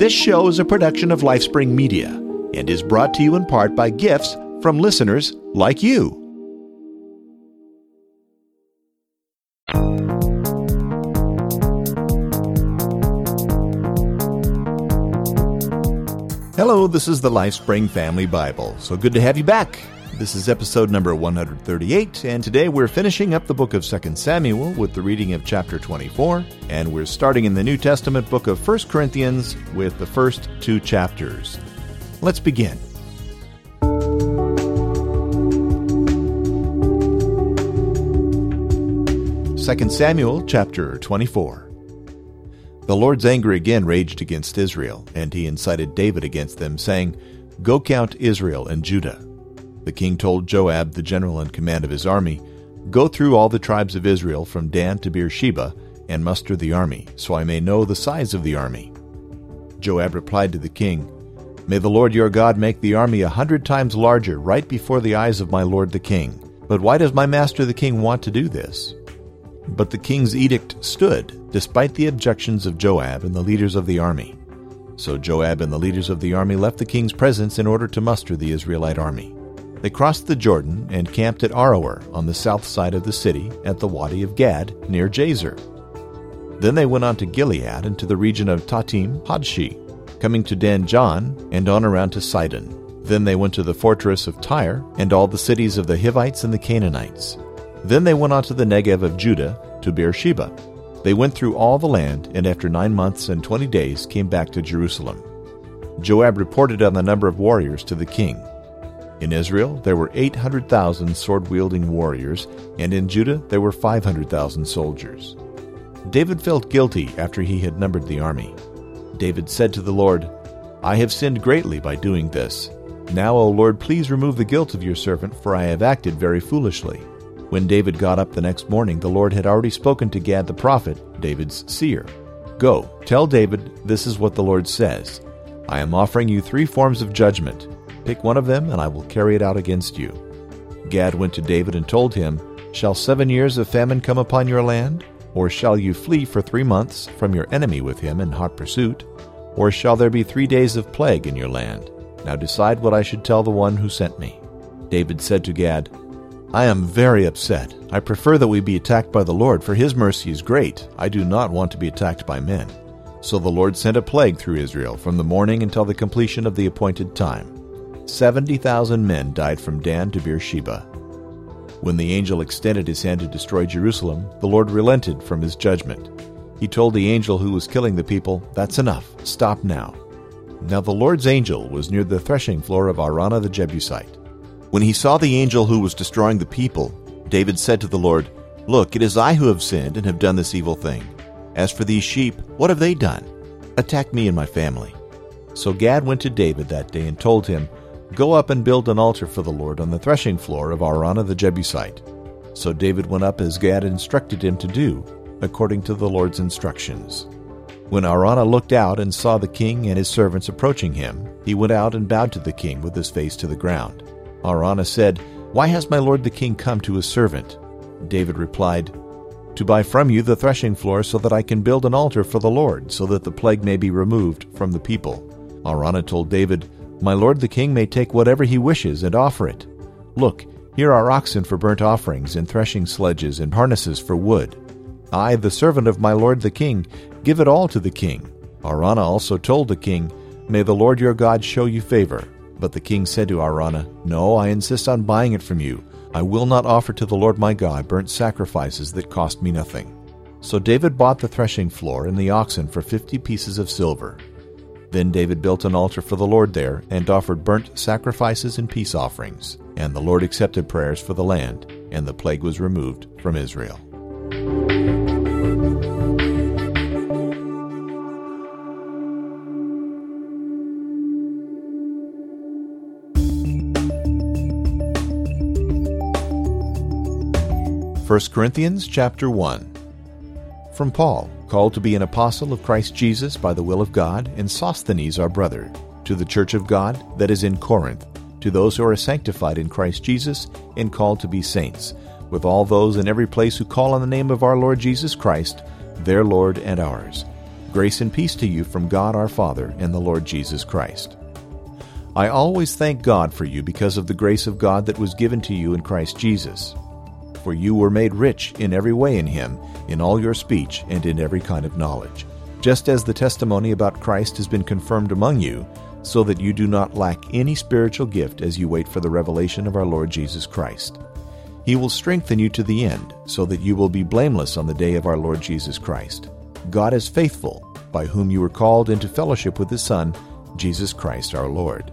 This show is a production of LifeSpring Media and is brought to you in part by gifts from listeners like you. Hello, this is the LifeSpring Family Bible. So good to have you back. This is episode number 138, and today we're finishing up the book of 2 Samuel with the reading of chapter 24, and we're starting in the New Testament book of 1 Corinthians with the first two chapters. Let's begin. 2 Samuel chapter 24. The Lord's anger again raged against Israel, and he incited David against them, saying, "Go count Israel and Judah." The king told Joab, the general in command of his army, "Go through all the tribes of Israel from Dan to Beersheba, and muster the army, so I may know the size of the army." Joab replied to the king, "May the Lord your God make the army 100 times larger right before the eyes of my lord the king. But why does my master the king want to do this?" But the king's edict stood, despite the objections of Joab and the leaders of the army. So Joab and the leaders of the army left the king's presence in order to muster the Israelite army. They crossed the Jordan and camped at Aroer on the south side of the city at the Wadi of Gad near Jazer. Then they went on to Gilead and to the region of Tatim Hodshi, coming to Dan John and on around to Sidon. Then they went to the fortress of Tyre and all the cities of the Hivites and the Canaanites. Then they went on to the Negev of Judah to Beersheba. They went through all the land, and after 9 months and 20 days came back to Jerusalem. Joab reported on the number of warriors to the king. In Israel there were 800,000 sword-wielding warriors, and in Judah there were 500,000 soldiers. David felt guilty after he had numbered the army. David said to the Lord, "I have sinned greatly by doing this. Now, O Lord, please remove the guilt of your servant, for I have acted very foolishly." When David got up the next morning, the Lord had already spoken to Gad the prophet, David's seer. "Go, tell David, this is what the Lord says. I am offering you 3 forms of judgment. Pick one of them, and I will carry it out against you." Gad went to David and told him, "Shall 7 years of famine come upon your land? Or shall you flee for 3 months from your enemy with him in hot pursuit? Or shall there be 3 days of plague in your land? Now decide what I should tell the one who sent me." David said to Gad, "I am very upset. I prefer that we be attacked by the Lord, for his mercy is great. I do not want to be attacked by men." So the Lord sent a plague through Israel from the morning until the completion of the appointed time. 70,000 men died from Dan to Beersheba. When the angel extended his hand to destroy Jerusalem, the Lord relented from his judgment. He told the angel who was killing the people, "That's enough. Stop now." Now the Lord's angel was near the threshing floor of Araunah the Jebusite. When he saw the angel who was destroying the people, David said to the Lord, "Look, it is I who have sinned and have done this evil thing. As for these sheep, what have they done? Attack me and my family." So Gad went to David that day and told him, "Go up and build an altar for the Lord on the threshing floor of Araunah the Jebusite." So David went up as Gad instructed him to do, according to the Lord's instructions. When Araunah looked out and saw the king and his servants approaching him, he went out and bowed to the king with his face to the ground. Araunah said, "Why has my lord the king come to his servant?" David replied, "To buy from you the threshing floor so that I can build an altar for the Lord, so that the plague may be removed from the people." Araunah told David, "My lord the king may take whatever he wishes and offer it. Look, here are oxen for burnt offerings and threshing sledges and harnesses for wood. I, the servant of my lord the king, give it all to the king." Araunah also told the king, "May the Lord your God show you favor." But the king said to Araunah, "No, I insist on buying it from you. I will not offer to the Lord my God burnt sacrifices that cost me nothing." So David bought the threshing floor and the oxen for 50 pieces of silver. Then David built an altar for the Lord there and offered burnt sacrifices and peace offerings. And the Lord accepted prayers for the land, and the plague was removed from Israel. First Corinthians chapter 1. From Paul, called to be an apostle of Christ Jesus by the will of God, and Sosthenes our brother, to the church of God that is in Corinth, to those who are sanctified in Christ Jesus and called to be saints, with all those in every place who call on the name of our Lord Jesus Christ, their Lord and ours. Grace and peace to you from God our Father and the Lord Jesus Christ. I always thank God for you because of the grace of God that was given to you in Christ Jesus. For you were made rich in every way in Him, in all your speech and in every kind of knowledge, just as the testimony about Christ has been confirmed among you, so that you do not lack any spiritual gift as you wait for the revelation of our Lord Jesus Christ. He will strengthen you to the end, so that you will be blameless on the day of our Lord Jesus Christ. God is faithful, by whom you were called into fellowship with His Son, Jesus Christ our Lord.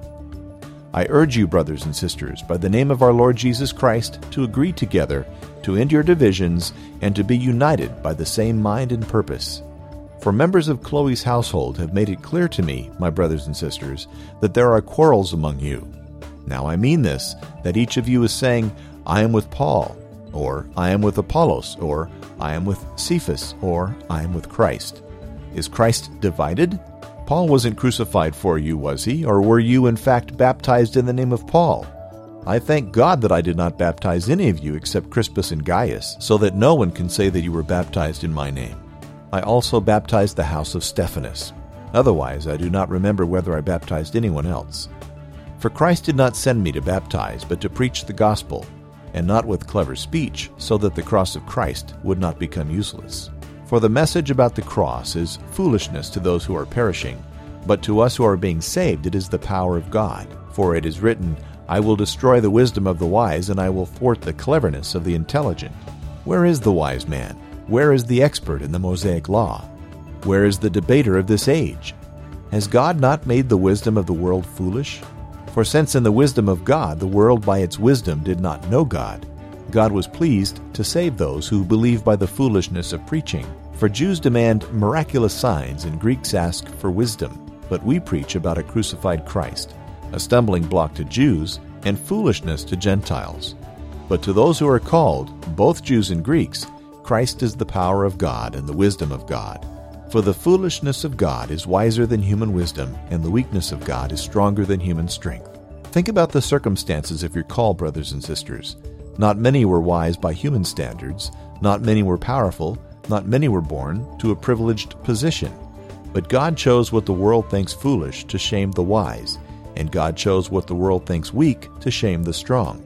I urge you, brothers and sisters, by the name of our Lord Jesus Christ, to agree together, to end your divisions, and to be united by the same mind and purpose. For members of Chloe's household have made it clear to me, my brothers and sisters, that there are quarrels among you. Now I mean this, that each of you is saying, I am with Paul, or I am with Apollos, or I am with Cephas, or I am with Christ. Is Christ divided? Paul wasn't crucified for you, was he? Or were you in fact baptized in the name of Paul? I thank God that I did not baptize any of you except Crispus and Gaius, so that no one can say that you were baptized in my name. I also baptized the house of Stephanas. Otherwise, I do not remember whether I baptized anyone else. For Christ did not send me to baptize, but to preach the gospel, and not with clever speech, so that the cross of Christ would not become useless. For the message about the cross is foolishness to those who are perishing, but to us who are being saved it is the power of God. For it is written, I will destroy the wisdom of the wise, and I will thwart the cleverness of the intelligent. Where is the wise man? Where is the expert in the Mosaic law? Where is the debater of this age? Has God not made the wisdom of the world foolish? For since in the wisdom of God the world by its wisdom did not know God, God was pleased to save those who believe by the foolishness of preaching. For Jews demand miraculous signs, and Greeks ask for wisdom. But we preach about a crucified Christ, a stumbling block to Jews, and foolishness to Gentiles. But to those who are called, both Jews and Greeks, Christ is the power of God and the wisdom of God. For the foolishness of God is wiser than human wisdom, and the weakness of God is stronger than human strength. Think about the circumstances of your call, brothers and sisters. Not many were wise by human standards, not many were powerful, not many were born to a privileged position. But God chose what the world thinks foolish to shame the wise, and God chose what the world thinks weak to shame the strong.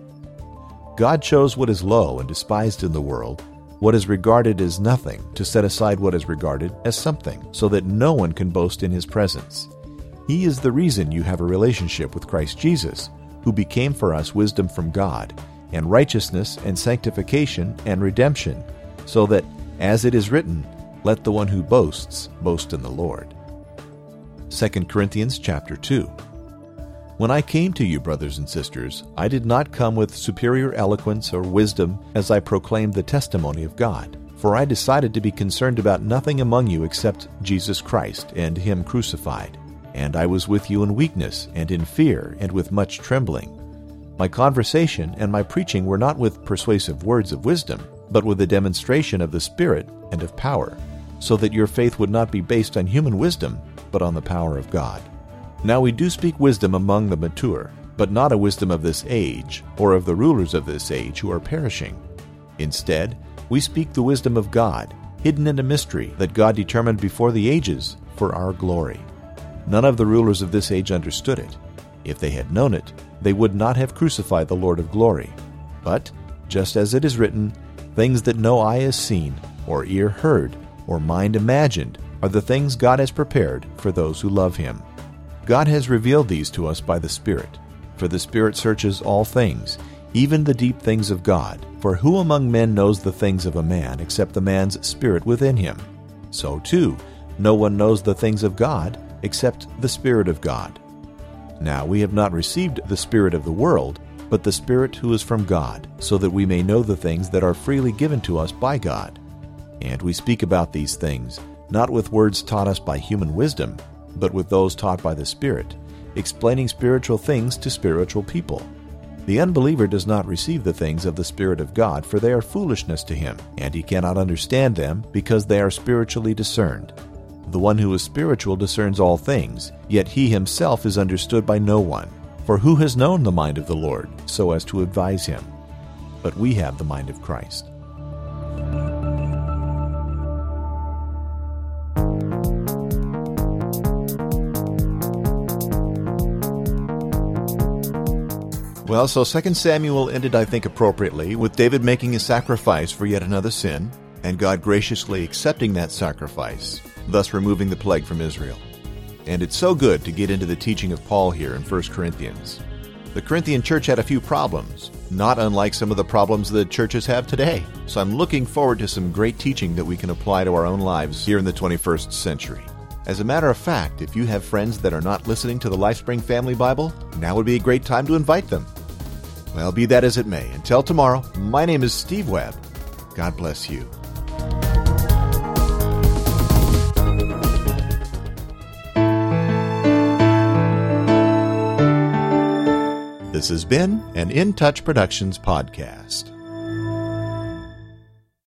God chose what is low and despised in the world, what is regarded as nothing, to set aside what is regarded as something, so that no one can boast in His presence. He is the reason you have a relationship with Christ Jesus, who became for us wisdom from God, and righteousness and sanctification and redemption, so that, as it is written, let the one who boasts boast in the Lord. 2 Corinthians chapter 2. When I came to you, brothers and sisters, I did not come with superior eloquence or wisdom as I proclaimed the testimony of God. For I decided to be concerned about nothing among you except Jesus Christ and Him crucified. And I was with you in weakness and in fear and with much trembling. My conversation and my preaching were not with persuasive words of wisdom, but with a demonstration of the Spirit and of power, so that your faith would not be based on human wisdom, but on the power of God. Now we do speak wisdom among the mature, but not a wisdom of this age, or of the rulers of this age who are perishing. Instead, we speak the wisdom of God, hidden in a mystery that God determined before the ages for our glory. None of the rulers of this age understood it. If they had known it, they would not have crucified the Lord of glory. But, just as it is written, things that no eye has seen, or ear heard, or mind imagined, are the things God has prepared for those who love Him. God has revealed these to us by the Spirit. For the Spirit searches all things, even the deep things of God. For who among men knows the things of a man except the man's spirit within him? So too, no one knows the things of God except the Spirit of God. Now we have not received the spirit of the world, but the Spirit who is from God, so that we may know the things that are freely given to us by God. And we speak about these things, not with words taught us by human wisdom, but with those taught by the Spirit, explaining spiritual things to spiritual people. The unbeliever does not receive the things of the Spirit of God, for they are foolishness to him, and he cannot understand them because they are spiritually discerned. The one who is spiritual discerns all things, yet he himself is understood by no one. For who has known the mind of the Lord, so as to advise him? But we have the mind of Christ. Well, so 2 Samuel ended, I think, appropriately, with David making a sacrifice for yet another sin, and God graciously accepting that sacrifice, thus removing the plague from Israel. And it's so good to get into the teaching of Paul here in 1 Corinthians. The Corinthian church had a few problems, not unlike some of the problems that churches have today. So I'm looking forward to some great teaching that we can apply to our own lives here in the 21st century. As a matter of fact, if you have friends that are not listening to the LifeSpring Family Bible, now would be a great time to invite them. Well, be that as it may, until tomorrow, my name is Steve Webb. God bless you. This has been an In Touch Productions podcast.